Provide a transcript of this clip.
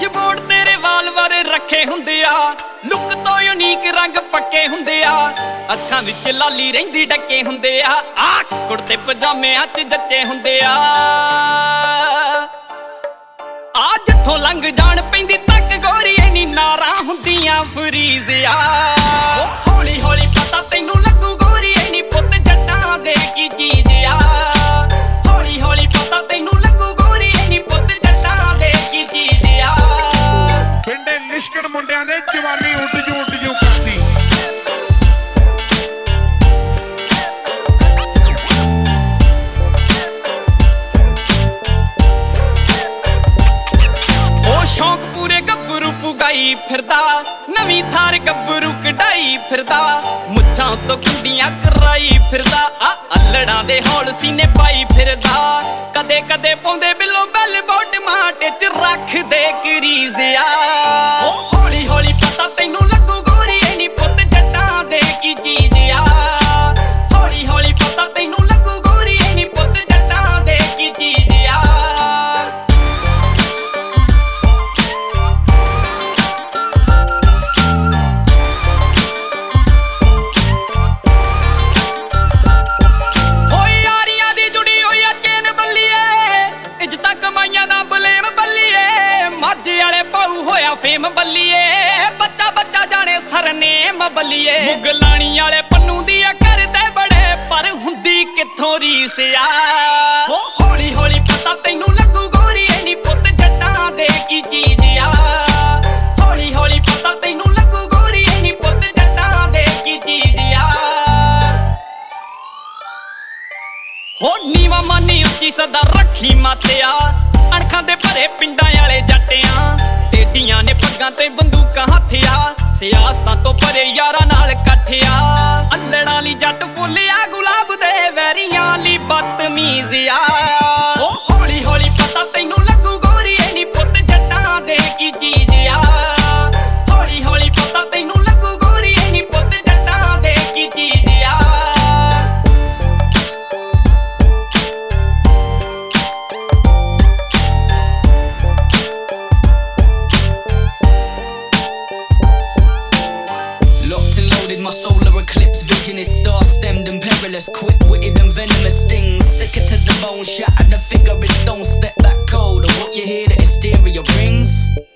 Dashboard ਤੇਰੇ ਵਾਲ ਵਾਰੇ ਰੱਖੇ ਹੁੰਦੇ ਆ, ਲੁੱਕ ਤੋਂ ਯੂਨੀਕ ਰੰਗ ਪੱਕੇ ਹੁੰਦੇ ਆ, ਅੱਖਾਂ ਵਿੱਚ ਲਾਲੀ ਰਹਿੰਦੀ ਡੱਕੇ ਹੁੰਦੇ ਆ, ਕੁੜਤੇ ਪਜਾਮਿਆਂ 'ਚ ਜੱਚੇ ਹੁੰਦੇ ਆ, ਜਿੱਥੋਂ ਲੰਘ ਜਾਣ ਪੈਂਦੀ ਤੱਕ ਗੋਰੀ ਐਨੀ ਨਾਰਾਂ ਹੁੰਦੀਆਂ ਫਰੀਜ਼ ਆ। ਹੌਲੀ ਹੌਲੀ ਪਤਾ ਤੈਨੂੰ ਲੱਗੂ ਗੋਰੀ ਐਨੀ ਪੁੱਤ ਜੱਟਾਂ ਦੇ ਕੀ ਚੀਜ਼ ਆ, ਹੌਲੀ ਹੌਲੀ ਪਤਾ ਤੈਨੂੰ ਲੱਗੂ ਗੋਰੀ ਐਨੀ ਪੁੱਤ ਜੱਟਾਂ ਦੇ ਕੀ ਚੀਜ਼ ਆ। ਪਿੰਡੇ ਲਿਸ਼ਕਣ ਮੁੰਡਿਆਂ ਦੇ ਜਵਾਨੀ ਉੱਡ ਜੂ ਕਰਦੀ। ਸ਼ੌਂਕ ਪੂਰੇ ਗੱਭਰੂ ਪੁਗਾਈ ਫਿਰਦਾ, ਨਵੀਂ ਥਾਰ ਗੱਭਰੂ ਕਢਾਈ ਫਿਰਦਾ, ਮੁੱਛਾਂ ਤੋਂ ਕੁੰਡੀਆਂ ਕਰਾਈ ਫਿਰਦਾ, ਅੱਲੜਾਂ ਦੇ ਹੌਲ ਸੀਨੇ ਪਾਈ ਫਿਰਦਾ, ਕਦੇ ਕਦੇ ਪਾਉਂਦੇ ਬਿੱਲੋ ਬੈਲ ਬੋਟਮਾਂ ਟਿਚ ਰੱਖਦੇ ਕਰੀਜ਼ ਆ। ਹੌਲੀ ਹੌਲੀ ਪਤਾ ਤੈਨੂੰ ਲੱਗੂ ਗੋਰੀ ਐਨੀ ਪੁੱਤ ਜੱਟਾਂ ਦੇ ਕੀ ਚੀਜ਼ ਆ, ਹੌਲੀ ਹੌਲੀ ਪਤਾ ਤੈਨੂੰ ਲੱਗੂ ਗੋਰੀ ਐਨੀ ਪੁੱਤ ਜੱਟਾਂ ਦੇ ਕੀ ਚੀਜ਼ ਆ। ਫੇਮ ਬੱਲੀਏ ਬੱਚਾ ਬੱਚਾ ਜਾਣੇ ਸਰਨੇਮ ਬੱਲੀਏ, ਮੁਗਲਾਣੀ ਵਾਲੇ ਪੰਨੂ ਦੀਆਂ ਕਰਦੇ ਬੜੇ ਪਰ ਹੁੰਦੀ ਕਿੱਥੋਂ ਰੀਸ ਆ। ਹੌਲੀ ਹੌਲੀ ਪਤਾ ਤੈਨੂੰ ਲੱਗੂ ਗੋਰੀ ਐਨੀ ਪੁੱਤ ਜੱਟਾਂ ਦੇ ਕੀ ਚੀਜ਼ ਆ, ਹੌਲੀ ਹੌਲੀ ਪਤਾ ਤੈਨੂੰ ਲੱਗੂ ਗੋਰੀ ਐਨੀ ਪੁੱਤ ਜੱਟਾਂ ਦੇ ਕੀ ਚੀਜ਼ ਆ। ਹੋ ਨੀਵਾ ਮਾਨੀ ਉੱਚੀ ਸਦਾ ਰੱਖੀ ਮਾਤਿਆ, ਅਣਖਾਂ ਦੇ ਭਰੇ ਪਿੰਡਾਂ ਵਾਲੇ ਜੱਟਿਆਂ, ਟੇਡੀਆਂ ਨੇ ਪੱਗਾਂ ਤੇ ਬੰਦੂਕਾਂ ਹੱਥਿਆ, ਸਿਆਸਤਾਂ ਤੋਂ ਪਰੇ ਯਾਰਾਂ ਨਾਲ ਇਕੱਠਿਆ, ਅੱਲੜਾਂ ਲਈ ਜੱਟ ਫੁੱਲਿਆ ਗੁਲਾਬ ਦੇ ਵੈਰੀਆਂ ਲਈ ਬਦਤਮੀਜ਼ ਆ। ਹੌਲੀ ਹੌਲੀ ਪਤਾ ਤੈਨੂੰ ਲੱਗੂ ਗੋਰੀ ਐਨੀ ਪੁੱਤ ਜੱਟਾਂ ਦੇ ਕੀ ਚੀਜ਼ ਆ, ਹੌਲੀ ਹੌਲੀ ਪਤਾ ਤੈਨੂੰ ਲੱਗੂ ਗੋਰੀ ਐਨੀ ਪੁੱਤ ਜੱਟਾਂ ਦੇ ਕੀ ਚੀਜ਼ ਆ। My solar eclipse vision is star-stemmed and perilous, quick-witted and venomous stings, sicker to the bone, shattered the figure is stone, step back cold, or what you hear the hysteria rings.